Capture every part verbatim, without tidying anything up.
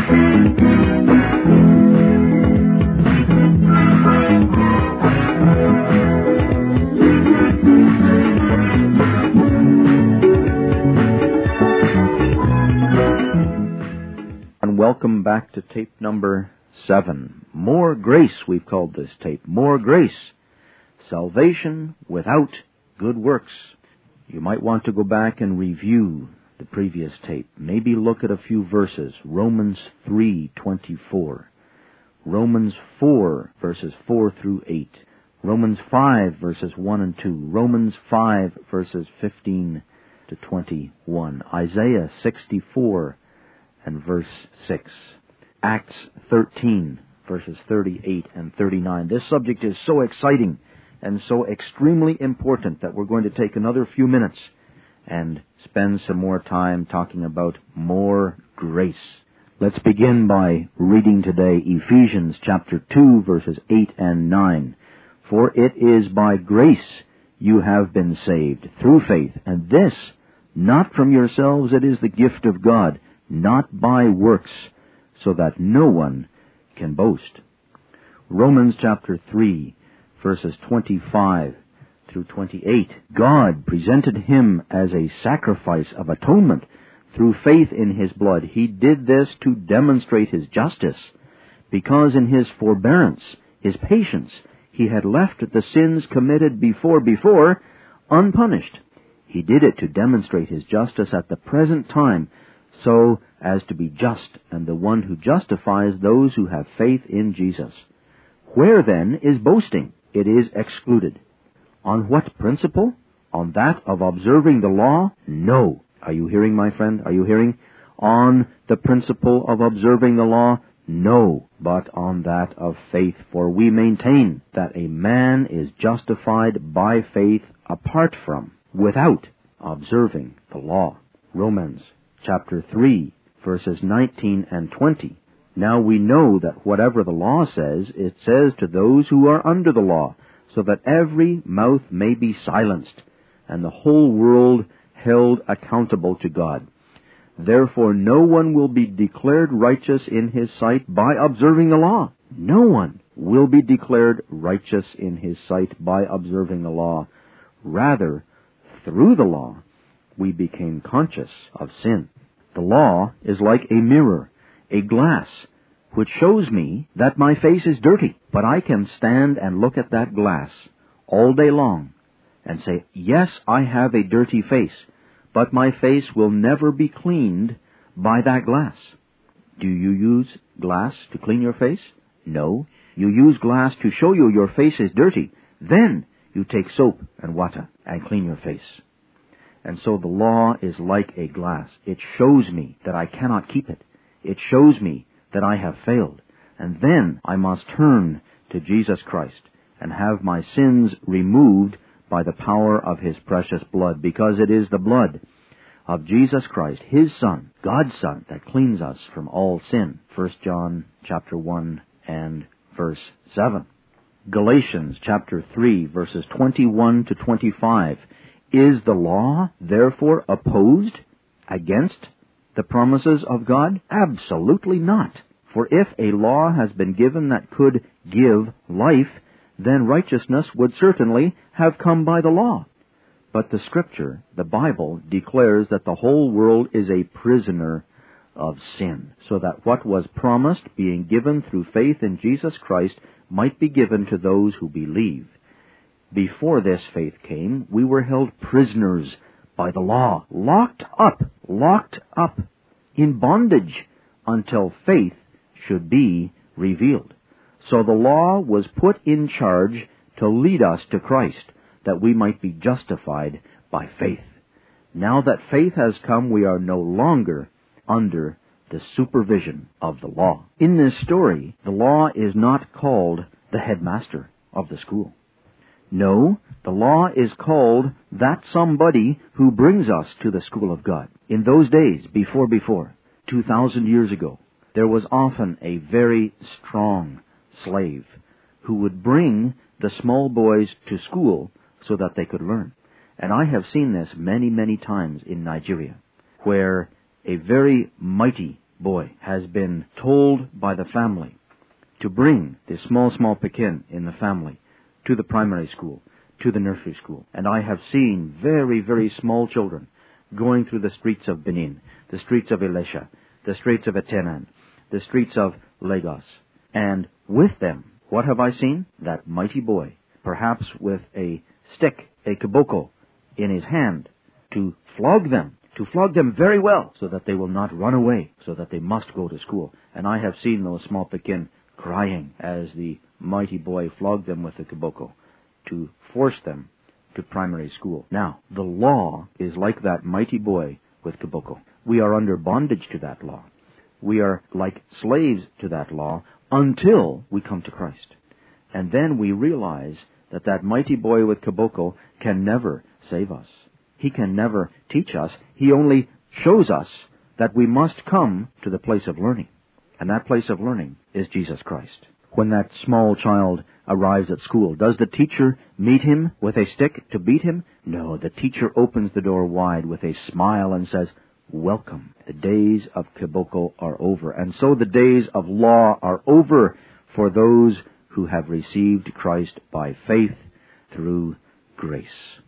Welcome back to tape number seven. More Grace, we've called this tape. More Grace. Salvation without good works. You might want to go back and review the previous tape. Maybe look at a few verses. Romans three twenty-four. Romans four, verses four through eight. Romans five, verses one and two. Romans five, verses fifteen to twenty-one. Isaiah sixty-four and verse six. Acts thirteen, verses thirty-eight and thirty-nine. This subject is so exciting and so extremely important that we're going to take another few minutes and spend some more time talking about more grace. Let's begin by reading today Ephesians chapter two, verses eight and nine. For it is by grace you have been saved, through faith, and this, not from yourselves, it is the gift of God, not by works, so that no one can boast. Romans chapter three, verses twenty-five through twenty-eight. God presented him as a sacrifice of atonement through faith in his blood. He did this to demonstrate his justice, because in his forbearance, his patience, he had left the sins committed before before unpunished. He did it to demonstrate his justice at the present time, so as to be just, and the one who justifies those who have faith in Jesus. Where then is boasting? It is excluded. On what principle? On that of observing the law? No. Are you hearing, my friend? Are you hearing? On the principle of observing the law? No, but on that of faith. For we maintain that a man is justified by faith apart from, without, observing the law. Romans chapter three, verses nineteen and twenty. Now we know that whatever the law says, it says to those who are under the law, so that every mouth may be silenced, and the whole world held accountable to God. Therefore no one will be declared righteous in his sight by observing the law. No one will be declared righteous in his sight by observing the law. Rather, through the law, we became conscious of sin. The law is like a mirror, a glass, which shows me that my face is dirty. But I can stand and look at that glass all day long and say, yes, I have a dirty face, but my face will never be cleaned by that glass. Do you use glass to clean your face? No. You use glass to show you your face is dirty. Then you take soap and water and clean your face. And so the law is like a glass. It shows me that I cannot keep it. It shows me that I have failed. And then I must turn to Jesus Christ and have my sins removed by the power of his precious blood, because it is the blood of Jesus Christ, his Son, God's Son, that cleans us from all sin. First John chapter one and verse seven. Galatians chapter three, verses twenty-one to twenty-five. Is the law, therefore, opposed against the promises of God? Absolutely not. For if a law has been given that could give life, then righteousness would certainly have come by the law. But the Scripture, the Bible, declares that the whole world is a prisoner of sin, so that what was promised, being given through faith in Jesus Christ, might be given to those who believe. Before this faith came, we were held prisoners by the law, locked up, locked up in bondage until faith should be revealed. So the law was put in charge to lead us to Christ, that we might be justified by faith. Now that faith has come, we are no longer under the supervision of the law. In this story, the law is not called the headmaster of the school. No, the law is called that somebody who brings us to the school of God. In those days, before before, two thousand years ago, there was often a very strong slave who would bring the small boys to school so that they could learn. And I have seen this many, many times in Nigeria, where a very mighty boy has been told by the family to bring the small, small pekin in the family to the primary school, to the nursery school. And I have seen very, very small children going through the streets of Benin, the streets of Elisha, the streets of Atenan, the streets of Lagos. And with them, what have I seen? That mighty boy, perhaps with a stick, a kiboko, in his hand, to flog them, to flog them very well, so that they will not run away, so that they must go to school. And I have seen those small pekin crying as the mighty boy flogged them with the kiboko to force them to primary school. Now, the law is like that mighty boy with kiboko. We are under bondage to that law. We are like slaves to that law until we come to Christ. And then we realize that that mighty boy with kiboko can never save us. He can never teach us. He only shows us that we must come to the place of learning. And that place of learning is Jesus Christ. When that small child arrives at school, does the teacher meet him with a stick to beat him? No, the teacher opens the door wide with a smile and says, "Welcome. The days of kiboko are over." And so the days of law are over for those who have received Christ by faith through grace.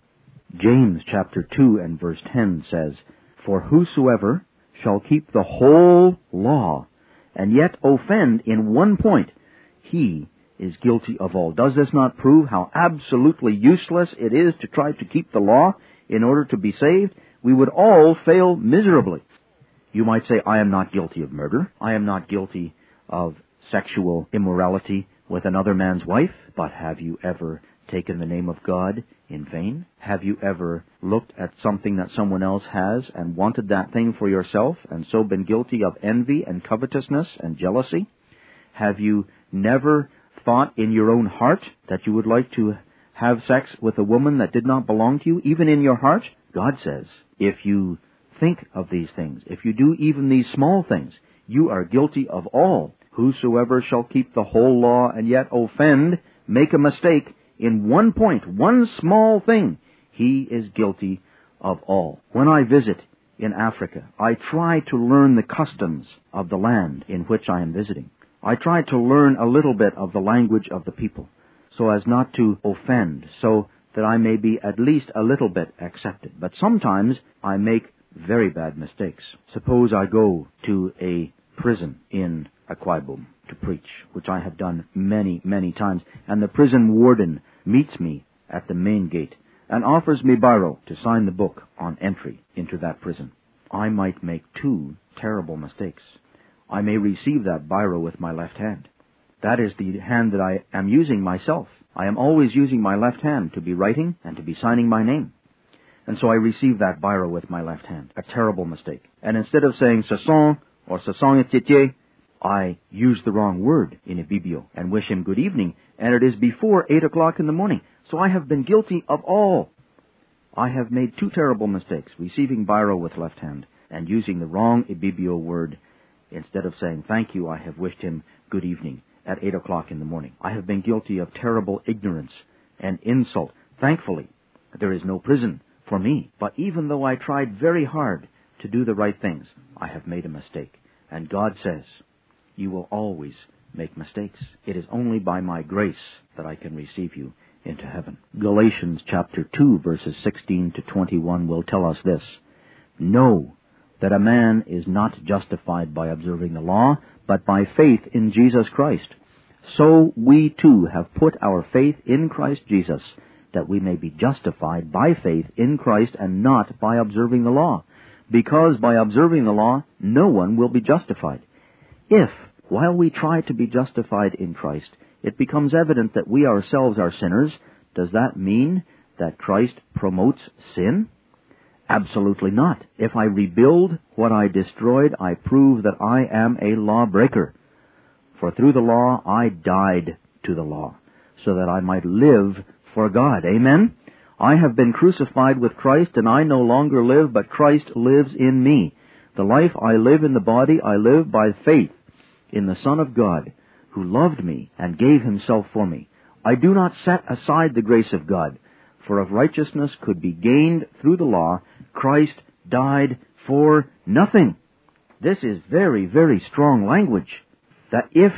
James chapter two and verse ten says, "For whosoever shall keep the whole law and yet offend in one point, he is guilty of all." Does this not prove how absolutely useless it is to try to keep the law in order to be saved? We would all fail miserably. You might say, "I am not guilty of murder. I am not guilty of sexual immorality with another man's wife." But have you ever taken the name of God in vain? Have you ever looked at something that someone else has and wanted that thing for yourself and so been guilty of envy and covetousness and jealousy? Have you never thought in your own heart that you would like to have sex with a woman that did not belong to you, even in your heart? God says, if you think of these things, if you do even these small things, you are guilty of all. Whosoever shall keep the whole law and yet offend, make a mistake in one point, one small thing, he is guilty of all. When I visit in Africa, I try to learn the customs of the land in which I am visiting. I try to learn a little bit of the language of the people, so as not to offend, so that I may be at least a little bit accepted. But sometimes I make very bad mistakes. Suppose I go to a prison in Akwa Ibom to preach, which I have done many, many times, and the prison warden meets me at the main gate and offers me biro to sign the book on entry into that prison. I might make two terrible mistakes. I may receive that biro with my left hand. That is the hand that I am using myself. I am always using my left hand to be writing and to be signing my name. And so I receive that biro with my left hand. A terrible mistake. And instead of saying "sasson" or "sasson etete," I use the wrong word in Ibibio and wish him good evening, and it is before eight o'clock in the morning. So I have been guilty of all. I have made two terrible mistakes, receiving biro with left hand and using the wrong Ibibio word. Instead of saying "thank you," I have wished him good evening at eight o'clock in the morning. I have been guilty of terrible ignorance and insult. Thankfully, there is no prison for me. But even though I tried very hard to do the right things, I have made a mistake. And God says, you will always make mistakes. It is only by my grace that I can receive you into heaven. Galatians chapter two, verses sixteen to twenty-one will tell us this: "Know that a man is not justified by observing the law, but by faith in Jesus Christ. So we too have put our faith in Christ Jesus, that we may be justified by faith in Christ and not by observing the law. Because by observing the law, no one will be justified. If, while we try to be justified in Christ, it becomes evident that we ourselves are sinners, does that mean that Christ promotes sin? Absolutely not. If I rebuild what I destroyed, I prove that I am a lawbreaker. For through the law I died to the law, so that I might live for God." Amen? "I have been crucified with Christ, and I no longer live, but Christ lives in me. The life I live in the body, I live by faith in the Son of God, who loved me and gave himself for me. I do not set aside the grace of God, for if righteousness could be gained through the law, Christ died for nothing." This is very, very strong language. That if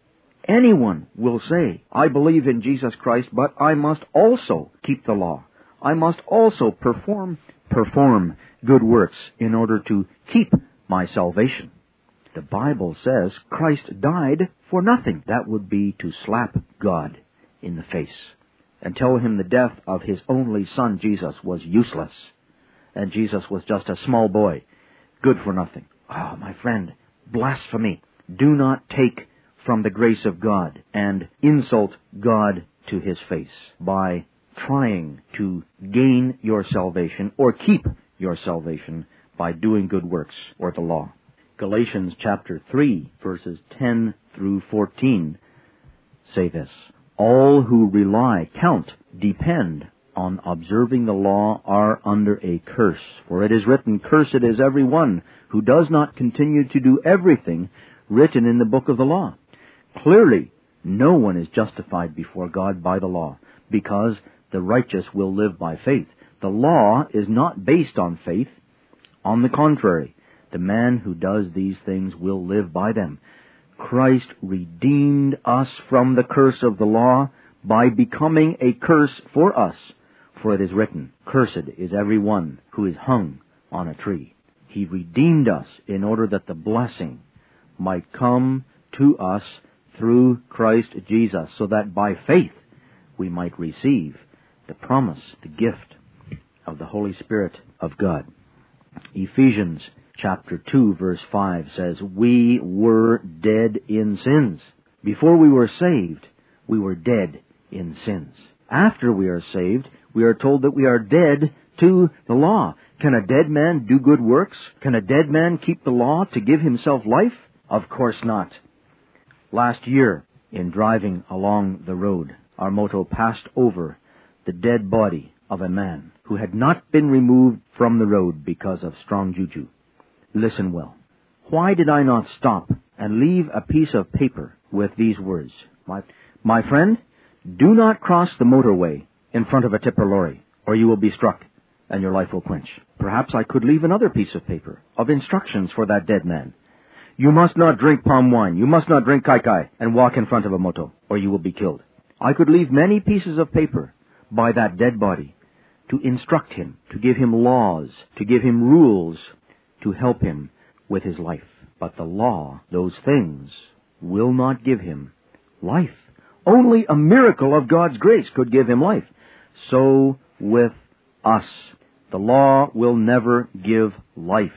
anyone will say, I believe in Jesus Christ, but I must also keep the law. I must also perform, perform good works in order to keep my salvation. The Bible says Christ died for nothing. That would be to slap God in the face and tell him the death of his only son, Jesus, was useless. And Jesus was just a small boy, good for nothing. Oh, my friend, blasphemy. Do not take from the grace of God and insult God to his face by trying to gain your salvation or keep your salvation by doing good works or the law. Galatians chapter three, verses ten through fourteen say this. All who rely, count, depend on observing the law are under a curse. For it is written, Cursed is every one who does not continue to do everything written in the book of the law. Clearly, no one is justified before God by the law, because the righteous will live by faith. The law is not based on faith. On the contrary, the man who does these things will live by them. Christ redeemed us from the curse of the law by becoming a curse for us. For it is written, Cursed is every one who is hung on a tree. He redeemed us in order that the blessing might come to us through Christ Jesus, so that by faith we might receive the promise, the gift of the Holy Spirit of God. Ephesians chapter two, verse five says, We were dead in sins. Before we were saved, we were dead in sins. After we are saved, we are told that we are dead to the law. Can a dead man do good works? Can a dead man keep the law to give himself life? Of course not. Last year, in driving along the road, our moto passed over the dead body of a man who had not been removed from the road because of strong juju. Listen well. Why did I not stop and leave a piece of paper with these words? My, my friend, do not cross the motorway in front of a tipper lorry, or you will be struck and your life will quench. Perhaps I could leave another piece of paper of instructions for that dead man. You must not drink palm wine. You must not drink kai kai and walk in front of a moto, or you will be killed. I could leave many pieces of paper by that dead body to instruct him, to give him laws, to give him rules, to help him with his life. But the law, those things, will not give him life. Only a miracle of God's grace could give him life. So with us, the law will never give life.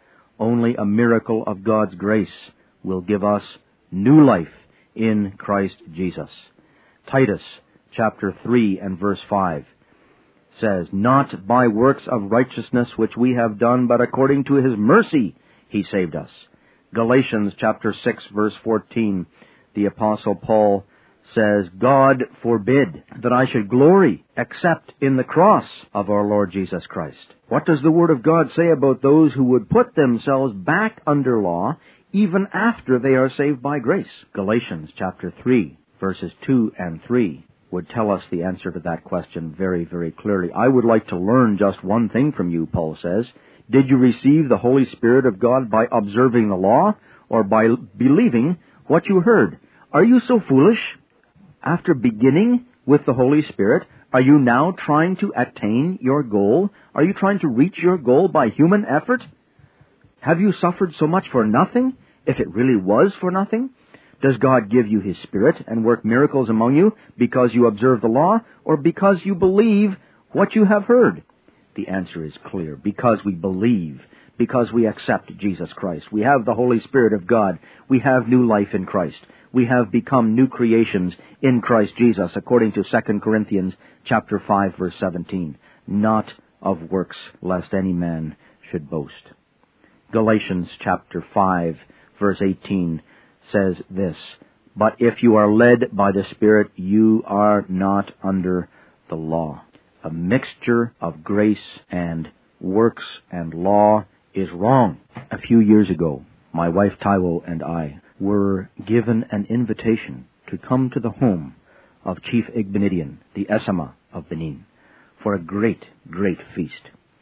Only a miracle of God's grace will give us new life in Christ Jesus. Titus chapter three and verse five says, Not by works of righteousness which we have done, but according to his mercy he saved us. Galatians chapter six verse fourteen, the Apostle Paul says, God forbid that I should glory except in the cross of our Lord Jesus Christ. What does the Word of God say about those who would put themselves back under law even after they are saved by grace? Galatians chapter three, verses two and three would tell us the answer to that question very, very clearly. I would like to learn just one thing from you, Paul says. Did you receive the Holy Spirit of God by observing the law or by believing what you heard? Are you so foolish? After beginning with the Holy Spirit, are you now trying to attain your goal? Are you trying to reach your goal by human effort? Have you suffered so much for nothing, if it really was for nothing? Does God give you His Spirit and work miracles among you because you observe the law, or because you believe what you have heard? The answer is clear. Because we believe. Because we accept Jesus Christ. We have the Holy Spirit of God. We have new life in Christ. We have become new creations in Christ Jesus, according to Second Corinthians chapter five, verse seventeen. Not of works, lest any man should boast. Galatians chapter five, verse eighteen says this, But if you are led by the Spirit, you are not under the law. A mixture of grace and works and law is wrong. A few years ago, my wife Taiwo and I were given an invitation to come to the home of Chief Igbinedian, the Esama of Benin, for a great, great feast.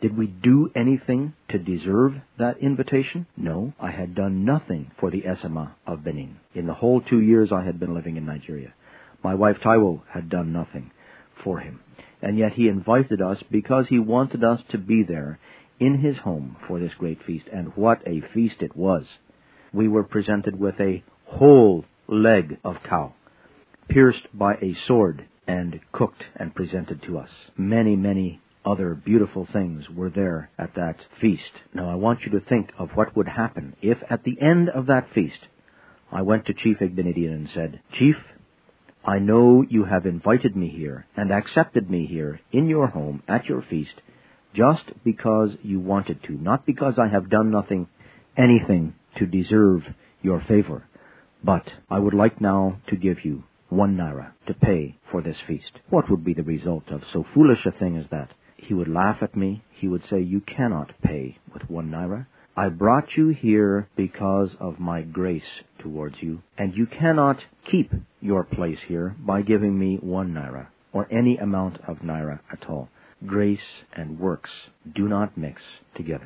Did we do anything to deserve that invitation? No, I had done nothing for the Esema of Benin. In the whole two years I had been living in Nigeria, my wife Taiwo had done nothing for him. And yet he invited us because he wanted us to be there in his home for this great feast. And what a feast it was. We were presented with a whole leg of cow, pierced by a sword and cooked and presented to us. Many, many other beautiful things were there at that feast. Now I want you to think of what would happen if at the end of that feast I went to Chief Igbinedion and said, Chief, I know you have invited me here and accepted me here in your home at your feast just because you wanted to, not because I have done nothing, anything to deserve your favor. But I would like now to give you one naira to pay for this feast. What would be the result of so foolish a thing as that? He would laugh at me. He would say, you cannot pay with one naira. I brought you here because of my grace towards you, and you cannot keep your place here by giving me one naira, or any amount of naira at all. Grace and works do not mix together.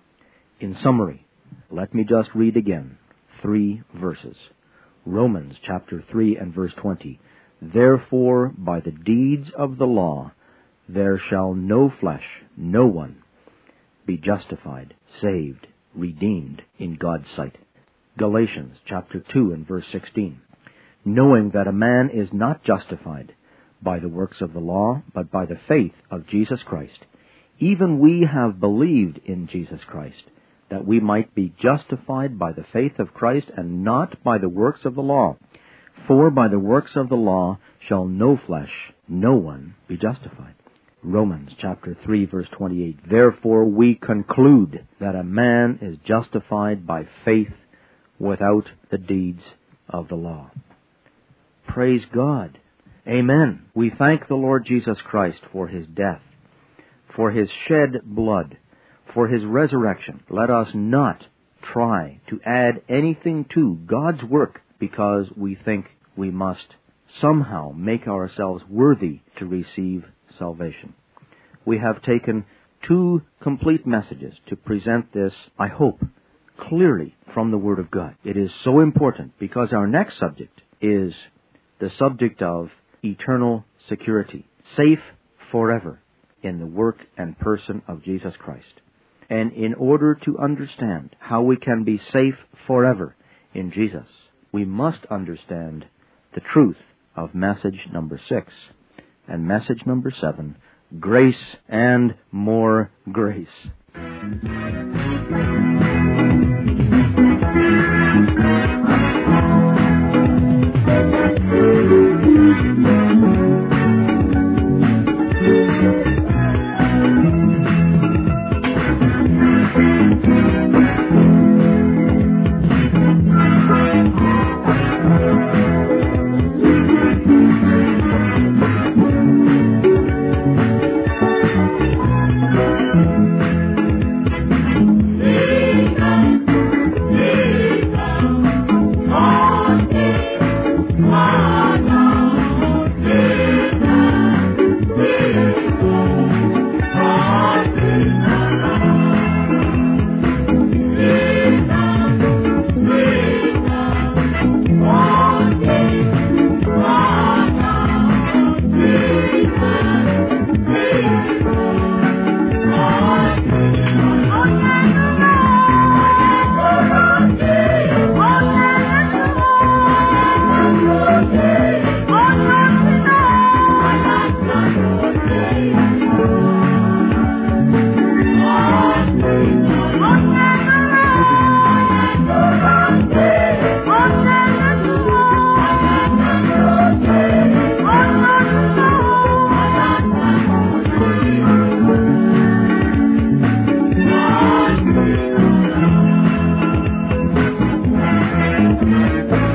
In summary, let me just read again three verses. Romans chapter three and verse twenty. Therefore, by the deeds of the law, there shall no flesh, no one, be justified, saved, redeemed in God's sight. Galatians chapter two and verse sixteen. Knowing that a man is not justified by the works of the law, but by the faith of Jesus Christ. Even we have believed in Jesus Christ, that we might be justified by the faith of Christ and not by the works of the law. For by the works of the law shall no flesh, no one, be justified. Romans chapter three verse twenty-eight. Therefore we conclude that a man is justified by faith without the deeds of the law. Praise God. Amen. We thank the Lord Jesus Christ for his death, for his shed blood, for his resurrection. Let us not try to add anything to God's work because we think we must somehow make ourselves worthy to receive salvation. We have taken two complete messages to present this, I hope, clearly from the Word of God. It is so important because our next subject is the subject of eternal security, safe forever in the work and person of Jesus Christ. And in order to understand how we can be safe forever in Jesus, we must understand the truth of message number six and message number seven, grace and more grace. Thank you.